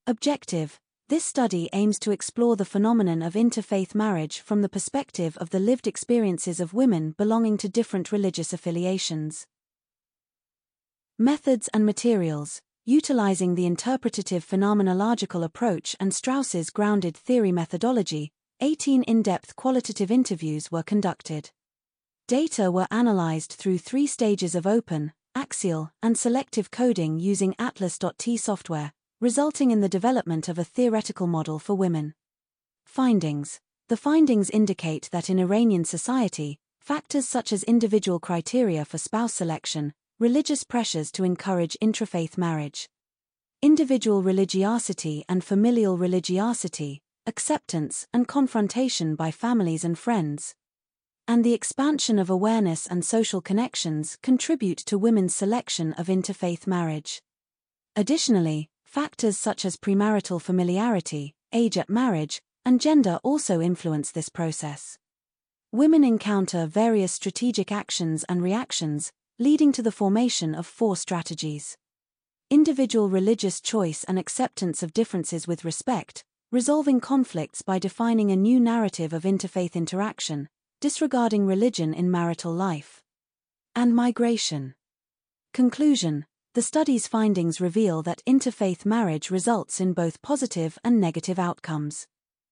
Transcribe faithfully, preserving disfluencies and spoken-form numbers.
Objective: this study aims to explore the phenomenon of interfaith marriage from the perspective of the lived experiences of women belonging to different religious affiliations. Methods and materials: utilizing the interpretative phenomenological approach and Strauss's grounded theory methodology, eighteen in-depth qualitative interviews were conducted. Data were analyzed through three stages of open, axial, and selective coding using Atlas dot T software, resulting in the development of a theoretical model for women. Findings: the findings indicate that in Iranian society, factors such as individual criteria for spouse selection, religious pressures to encourage intrafaith marriage, individual religiosity and familial religiosity, acceptance and confrontation by families and friends, and the expansion of awareness and social connections contribute to women's selection of interfaith marriage. Additionally, factors such as premarital familiarity, age at marriage, and gender also influence this process. Women encounter various strategic actions and reactions, leading to the formation of four strategies. Individual religious choice and acceptance of differences with respect, resolving conflicts by defining a new narrative of interfaith interaction, disregarding religion in marital life, and migration. Conclusion: the study's findings reveal that interfaith marriage results in both positive and negative outcomes.